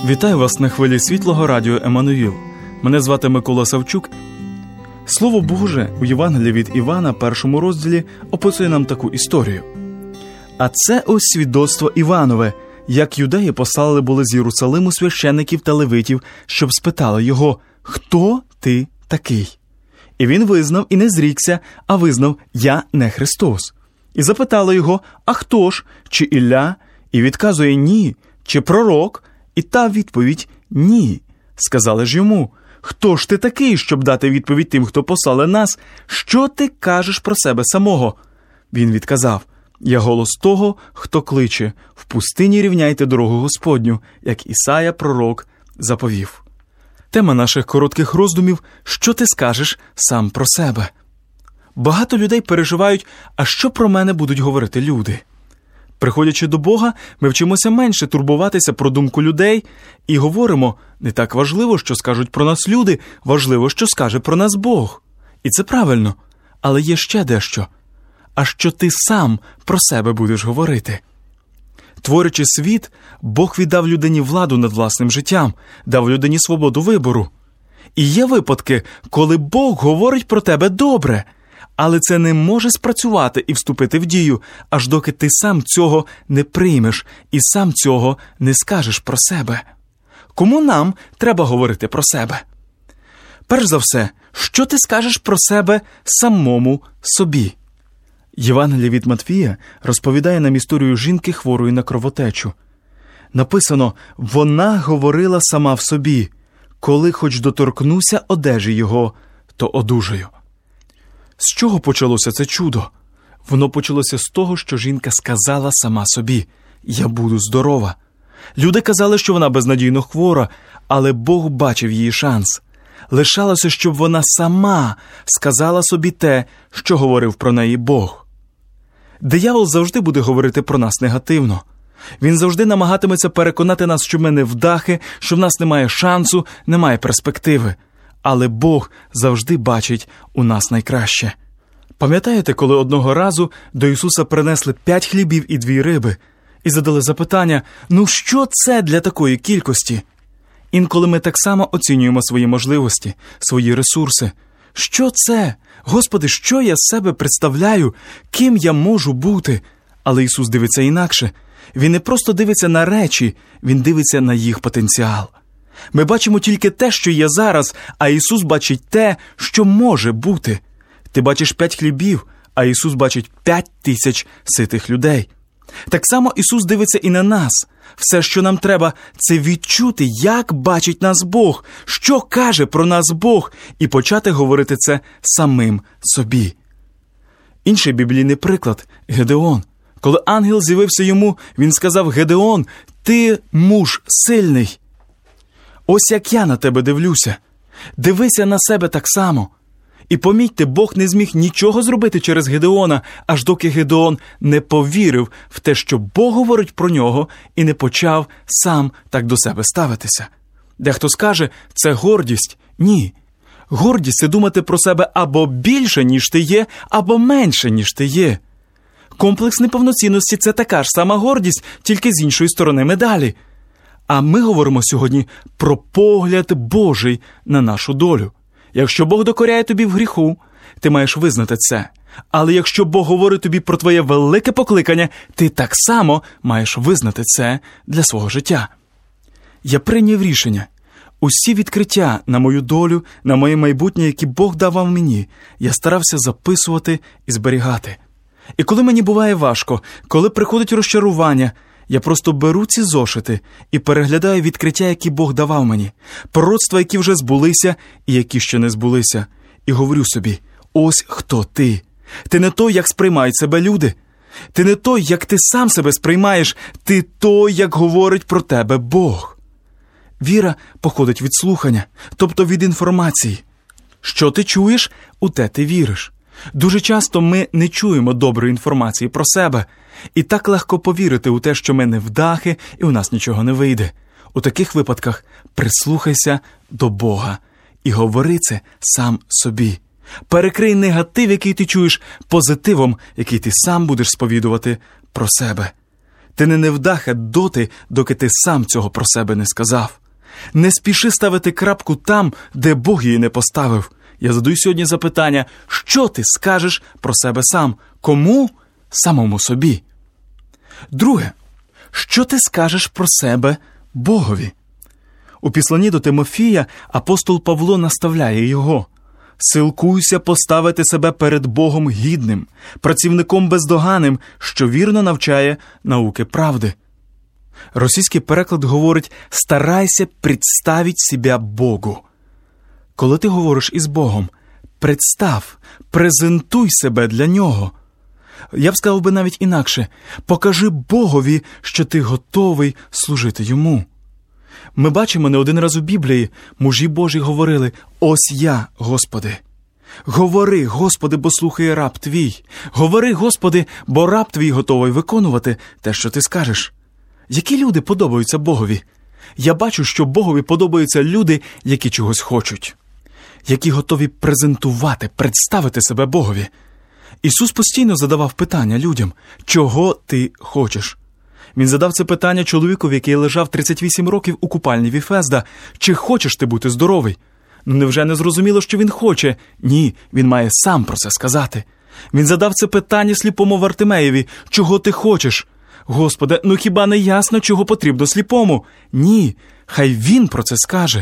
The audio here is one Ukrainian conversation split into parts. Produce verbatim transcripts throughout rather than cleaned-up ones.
Вітаю вас на хвилі світлого радіо Еммануїл. Мене звати Микола Савчук. Слово Боже у Євангелії від Івана, першому розділі, описує нам таку історію. А це ось свідоцтво Іванове, як юдеї послали були з Єрусалиму священиків та левитів, щоб спитали його: «Хто ти такий?» І він визнав і не зрікся, а визнав: «Я не Христос». І запитали його: «А хто ж? Чи Ілля?» І відказує: «Ні». «Чи пророк?» І та відповідь: «Ні». Сказали ж йому: «Хто ж ти такий, щоб дати відповідь тим, хто послали нас? Що ти кажеш про себе самого?» Він відказав: «Я голос того, хто кличе: в пустині рівняйте дорогу Господню, як Ісая пророк заповів». Тема наших коротких роздумів: що ти скажеш сам про себе? Багато людей переживають: а що про мене будуть говорити люди? Приходячи до Бога, ми вчимося менше турбуватися про думку людей і говоримо: не так важливо, що скажуть про нас люди, важливо, що скаже про нас Бог. І це правильно. Але є ще дещо. А що ти сам про себе будеш говорити? Творячи світ, Бог віддав людині владу над власним життям, дав людині свободу вибору. І є випадки, коли Бог говорить про тебе добре, але це не може спрацювати і вступити в дію, аж доки ти сам цього не приймеш і сам цього не скажеш про себе. Кому нам треба говорити про себе? Перш за все, що ти скажеш про себе самому собі? Євангеліє від Матвія розповідає нам історію жінки, хворої на кровотечу. Написано: «Вона говорила сама в собі: коли хоч доторкнуся одежі його, то одужаю». З чого почалося це чудо? Воно почалося з того, що жінка сказала сама собі: «Я буду здорова». Люди казали, що вона безнадійно хвора, але Бог бачив її шанс. Лишалося, щоб вона сама сказала собі те, що говорив про неї Бог. Диявол завжди буде говорити про нас негативно. Він завжди намагатиметься переконати нас, що ми невдахи, що в нас немає шансу, немає перспективи. Але Бог завжди бачить у нас найкраще. Пам'ятаєте, коли одного разу до Ісуса принесли п'ять хлібів і дві риби? І задали запитання: «Ну що це для такої кількості?» Інколи ми так само оцінюємо свої можливості, свої ресурси. Що це? Господи, що я з себе представляю? Ким я можу бути? Але Ісус дивиться інакше. Він не просто дивиться на речі, Він дивиться на їх потенціал. Ми бачимо тільки те, що є зараз, а Ісус бачить те, що може бути. Ти бачиш п'ять хлібів, а Ісус бачить п'ять тисяч ситих людей. Так само Ісус дивиться і на нас. Все, що нам треба, це відчути, як бачить нас Бог, що каже про нас Бог, і почати говорити це самим собі. Інший біблійний приклад – Гедеон. Коли ангел з'явився йому, він сказав: «Гедеон, ти муж сильний». Ось як я на тебе дивлюся. Дивися на себе так само. І помітьте, Бог не зміг нічого зробити через Гедеона, аж доки Гедеон не повірив в те, що Бог говорить про нього, і не почав сам так до себе ставитися. Дехто скаже: це гордість. Ні. Гордість – це думати про себе або більше, ніж ти є, або менше, ніж ти є. Комплекс неповноцінності – це така ж сама гордість, тільки з іншої сторони медалі. А ми говоримо сьогодні про погляд Божий на нашу долю. Якщо Бог докоряє тобі в гріху, ти маєш визнати це. Але якщо Бог говорить тобі про твоє велике покликання, ти так само маєш визнати це для свого життя. Я прийняв рішення. Усі відкриття на мою долю, на моє майбутнє, які Бог давав мені, я старався записувати і зберігати. І коли мені буває важко, коли приходить розчарування, я просто беру ці зошити і переглядаю відкриття, які Бог давав мені, пророцтва, які вже збулися і які ще не збулися, і говорю собі: ось хто ти. Ти не той, як сприймають себе люди. Ти не той, як ти сам себе сприймаєш. Ти той, як говорить про тебе Бог. Віра походить від слухання, тобто від інформації. Що ти чуєш, у те ти віриш. Дуже часто ми не чуємо доброї інформації про себе. І так легко повірити у те, що ми невдахи і у нас нічого не вийде. У таких випадках прислухайся до Бога і говори це сам собі. Перекрий негатив, який ти чуєш, позитивом, який ти сам будеш сповідувати про себе. Ти не невдаха доти, доки ти сам цього про себе не сказав. Не спіши ставити крапку там, де Бог її не поставив. Я задаю сьогодні запитання, що ти скажеш про себе сам? Кому? Самому собі. Друге, що ти скажеш про себе Богові? У післанні до Тимофія апостол Павло наставляє його. Силкуйся поставити себе перед Богом гідним, працівником бездоганним, що вірно навчає науки правди. Російський переклад говорить «старайся представить себя Богу». Коли ти говориш із Богом, представ, презентуй себе для Нього. Я б сказав би навіть інакше, покажи Богові, що ти готовий служити Йому. Ми бачимо не один раз у Біблії, мужі Божі говорили «Ось я, Господи». Говори, Господи, бо слухає раб Твій. Говори, Господи, бо раб Твій готовий виконувати те, що Ти скажеш. Які люди подобаються Богові? Я бачу, що Богові подобаються люди, які чогось хочуть. Які готові презентувати, представити себе Богові. Ісус постійно задавав питання людям, чого ти хочеш? Він задав це питання чоловікові, який лежав тридцять вісім років у купальні Віфезда. Чи хочеш ти бути здоровий? Ну, невже не зрозуміло, що він хоче? Ні, він має сам про це сказати. Він задав це питання сліпому Вартимеєві. Чого ти хочеш? Господи, ну хіба не ясно, чого потрібно сліпому? Ні, хай він про це скаже.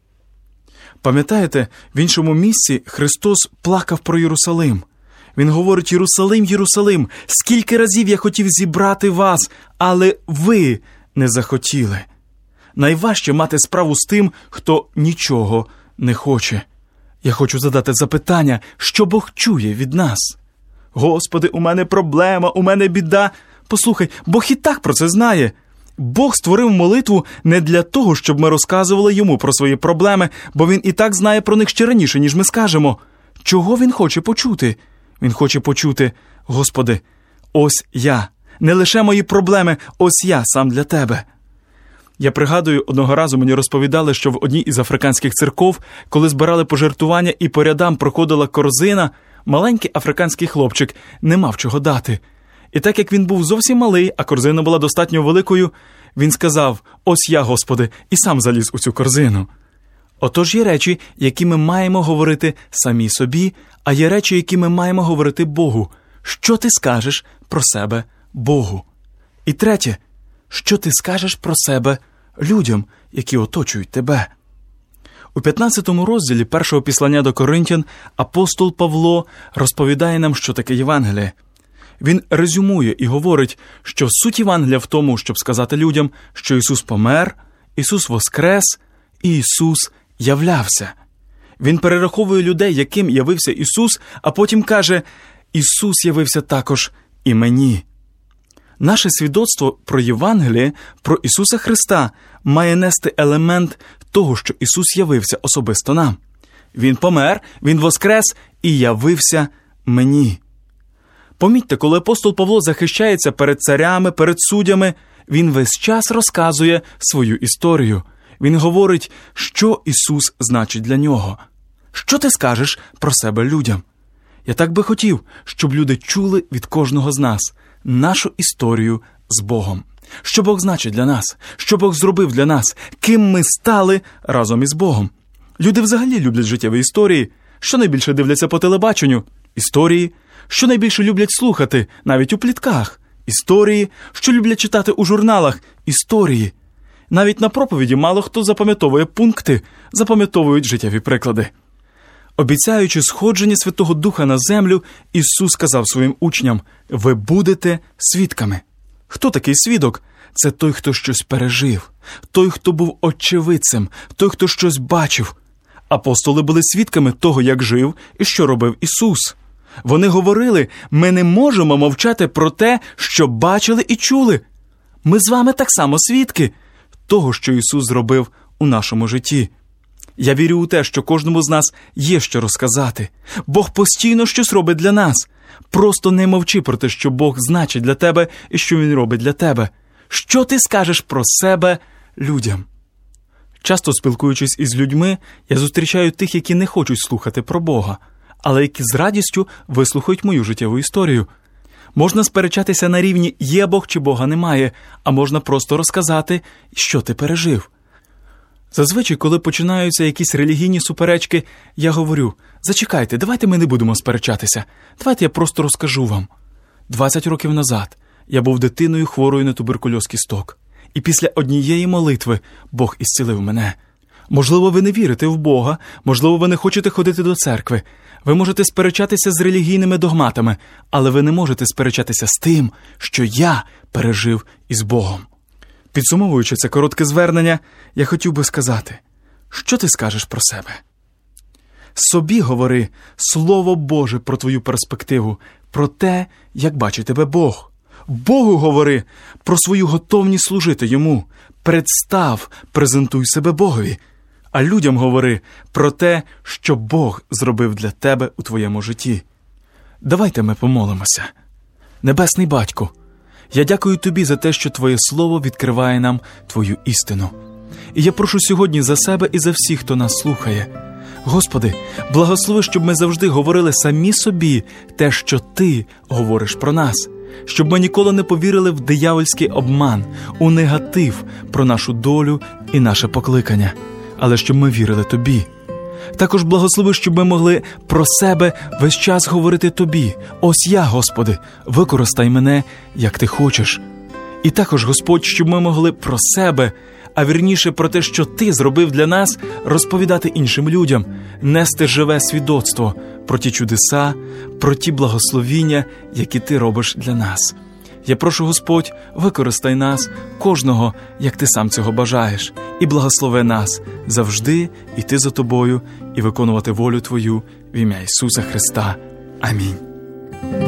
Пам'ятаєте, в іншому місці Христос плакав про Єрусалим. Він говорить: «Єрусалим, Єрусалим, скільки разів я хотів зібрати вас, але ви не захотіли». Найважче мати справу з тим, хто нічого не хоче. Я хочу задати запитання, що Бог чує від нас? Господи, у мене проблема, у мене біда. Послухай, Бог і так про це знає. Бог створив молитву не для того, щоб ми розказували Йому про свої проблеми, бо Він і так знає про них ще раніше, ніж ми скажемо. Чого Він хоче почути? Він хоче почути: Господи, ось я. Не лише мої проблеми, ось я сам для Тебе. Я пригадую, одного разу мені розповідали, що в одній із африканських церков, коли збирали пожертвування і по рядам проходила корзина, маленький африканський хлопчик не мав чого дати. І так як він був зовсім малий, а корзина була достатньо великою, він сказав: «Ось я, Господи», і сам заліз у цю корзину. Отож є речі, які ми маємо говорити самі собі, а є речі, які ми маємо говорити Богу. Що ти скажеш про себе Богу? І третє, що ти скажеш про себе людям, які оточують тебе? У п'ятнадцятому розділі першого післання до Коринтян апостол Павло розповідає нам, що таке Євангеліє. Він резюмує і говорить, що суть Євангелія в тому, щоб сказати людям, що Ісус помер, Ісус воскрес і Ісус являвся. Він перераховує людей, яким явився Ісус, а потім каже: «Ісус явився також і мені». Наше свідоцтво про Євангеліє, про Ісуса Христа, має нести елемент того, що Ісус явився особисто нам. Він помер, Він воскрес і явився мені. Помітьте, коли апостол Павло захищається перед царями, перед суддями, він весь час розказує свою історію. Він говорить, що Ісус значить для нього. Що ти скажеш про себе людям? Я так би хотів, щоб люди чули від кожного з нас нашу історію з Богом. Що Бог значить для нас? Що Бог зробив для нас? Ким ми стали разом із Богом? Люди взагалі люблять життєві історії. Що найбільше дивляться по телебаченню? Історії. Що найбільше люблять слухати, навіть у плітках? Історії. Що люблять читати у журналах? Історії. Навіть на проповіді мало хто запам'ятовує пункти, запам'ятовують життєві приклади. Обіцяючи сходження Святого Духа на землю, Ісус сказав своїм учням: «Ви будете свідками». Хто такий свідок? Це той, хто щось пережив, той, хто був очевидцем, той, хто щось бачив. Апостоли були свідками того, як жив і що робив Ісус. Вони говорили: «Ми не можемо мовчати про те, що бачили і чули». Ми з вами так само свідки того, що Ісус зробив у нашому житті. Я вірю у те, що кожному з нас є що розказати. Бог постійно щось робить для нас. Просто не мовчи про те, що Бог значить для тебе і що Він робить для тебе. Що ти скажеш про себе людям? Часто спілкуючись із людьми, я зустрічаю тих, які не хочуть слухати про Бога, але які з радістю вислухають мою життєву історію. Можна сперечатися на рівні «є Бог» чи «Бога немає», а можна просто розказати, що ти пережив. Зазвичай, коли починаються якісь релігійні суперечки, я говорю: «Зачекайте, давайте ми не будемо сперечатися. Давайте я просто розкажу вам. двадцять років назад я був дитиною, хворою на туберкульоз кісток. І після однієї молитви Бог ісцілив мене. Можливо, ви не вірите в Бога, можливо, ви не хочете ходити до церкви. Ви можете сперечатися з релігійними догматами, але ви не можете сперечатися з тим, що я пережив із Богом». Підсумовуючи це коротке звернення, я хотів би сказати: що ти скажеш про себе? Собі говори Слово Боже про твою перспективу, про те, як бачить тебе Бог. Богу говори про свою готовність служити Йому. Представ, презентуй себе Богові. А людям говори про те, що Бог зробив для тебе у твоєму житті. Давайте ми помолимося. Небесний Батьку, я дякую Тобі за те, що Твоє Слово відкриває нам Твою істину. І я прошу сьогодні за себе і за всіх, хто нас слухає. Господи, благослови, щоб ми завжди говорили самі собі те, що Ти говориш про нас. Щоб ми ніколи не повірили в диявольський обман, у негатив про нашу долю і наше покликання, але щоб ми вірили Тобі. Також благослови, щоб ми могли про себе весь час говорити Тобі: «Ось я, Господи, використай мене, як Ти хочеш». І також, Господь, щоб ми могли про себе, а вірніше про те, що Ти зробив для нас, розповідати іншим людям, нести живе свідоцтво про ті чудеса, про ті благословіння, які Ти робиш для нас. Я прошу, Господь, використай нас, кожного, як Ти сам цього бажаєш, і благослови нас завжди йти за Тобою і виконувати волю Твою в ім'я Ісуса Христа. Амінь.